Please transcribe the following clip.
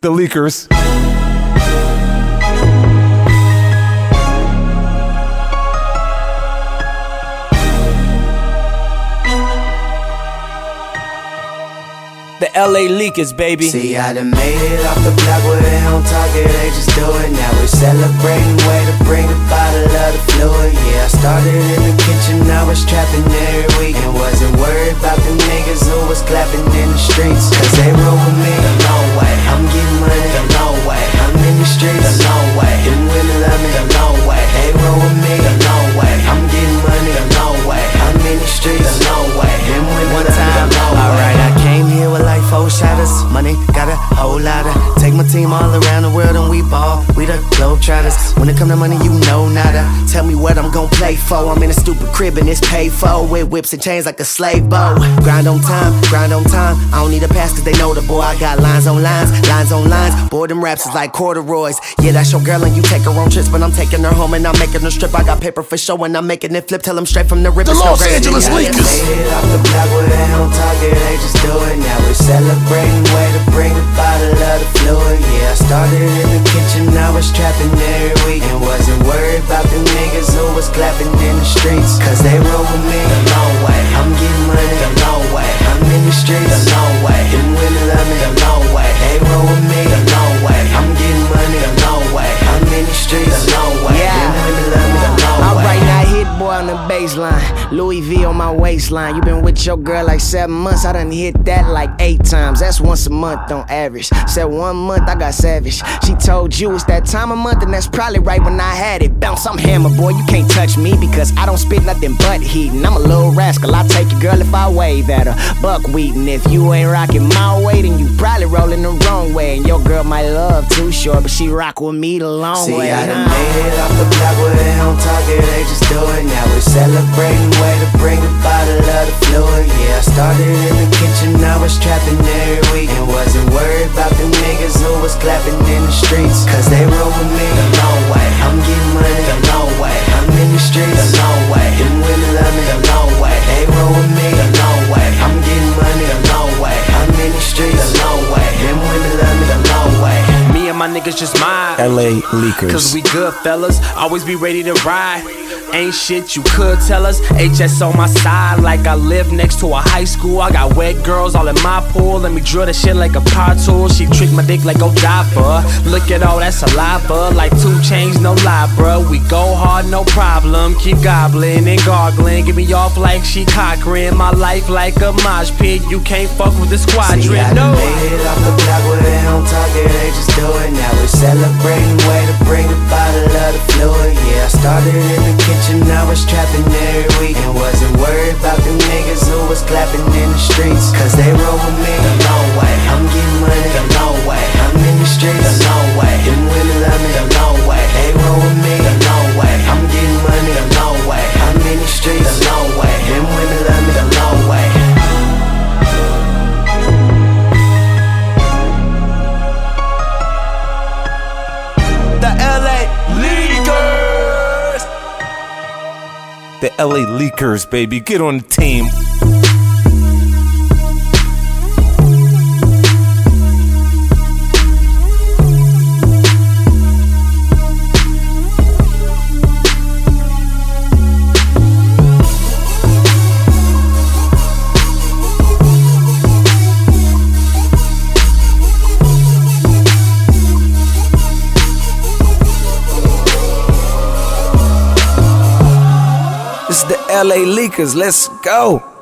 The Leakers. The LA Leakers, baby. See, I done made it off the block where they don't talk it, they just do it. Now we're celebrating, way to bring a bottle of the fluid. Yeah, I started in the kitchen, I was trapping every week, and wasn't worried about the niggas who was clapping in the streets. Cause they roll with me the long way, I'm getting money the long way, I'm in the streets the long way, them women love me the long way. They roll with me the long way, I'm getting money the long way, I'm in the streets the long way, them women love me the long way. Alright, I came here with like 4 shotters, money got a whole lot of. Take my team all around the world and we ball, we the Globetrotters. When it come to money, you know nada. Tell me what I'm gon' play for. I'm in a stupid crib and it's paid for, with whips and chains like a slave bow. Grind on time, grind on time. I don't need a pass cause they know the boy. I got lines on lines, lines on lines. Boy, them raps is like corduroys. Yeah, that's your girl and you take her on trips, but I'm taking her home and I'm making her strip. I got paper for show and I'm making it flip. Tell them straight from the rip. The Los Angeles Lakers. Made it off the block where they don't talk it, they just do it. Now we're celebrating, way to bring a bottle of the fluid. Yeah, I started in the kitchen, I was trapping every week, and wasn't worried about the niggas who was clapping in the streets. Cause they roll with me the long way, I'm getting money the long way, I'm in the streets the long way, them women love me the long way. They roll with me the long way, I'm getting money the long way, I'm in the streets the long way, them women love me the long way. Alright, now hit boy on the baseline, Louis V on my waistline. You been with your girl like 7 months, I done hit that like 8 times. That's once a month on average. Said 1 month I got savage. She told you it's that time of month, and that's probably right when I had it. Bounce, I'm hammer, boy, you can't touch me because I don't spit nothing but heat. And I'm a little rascal, I take your girl if I wave at her. Buckwheat, and if you ain't rocking my way, then you probably rolling the wrong way. And your girl might love too short, but she rock with me the long way. See, I done made it off the block where they don't talk it, they just do it. Now we're celebrating, way to bring a bottle of the fluid. Yeah, I started in the kitchen, I was trapping every week, and wasn't worried about the niggas who was clapping in the streets. Cause they roll with me the long way, I'm getting money the long way, I'm in the streets the long way, them women love me the long way. They roll with me the long way, I'm getting money the long way, I'm in the streets the long way, them women love me the long way. Me and my niggas just mine. LA Leakers. Cause we good fellas, always be ready to ride. Ain't shit you could tell us. HS on my side like I live next to a high school. I got wet girls all in my pool. Let me drill the shit like a power tool. She trick my dick like go die for her. Look at all that saliva, like 2 chains, no lie, bruh. We go hard, no problem. Keep gobbling and gargling. Get me off like she cockering. My life like a mosh pit. You can't fuck with the squadron. See, I done made it off the block where they don't talk it, they just do it. Now we're celebrating, way to bring a bottle of the fluid. Yeah, I started in the kitchen, I was trapping every week, and wasn't worried about the niggas who was clapping in the streets. Cause they roll with me the long way, I'm getting money the long way, I'm in the streets the long way, them women love me the long way. They roll with me the long way, I'm getting money the long way, I'm in the streets the long way, them women love me the long way. The LA Leakers. The LA Leakers, baby. Get on the team. It's the LA Leakers, let's go.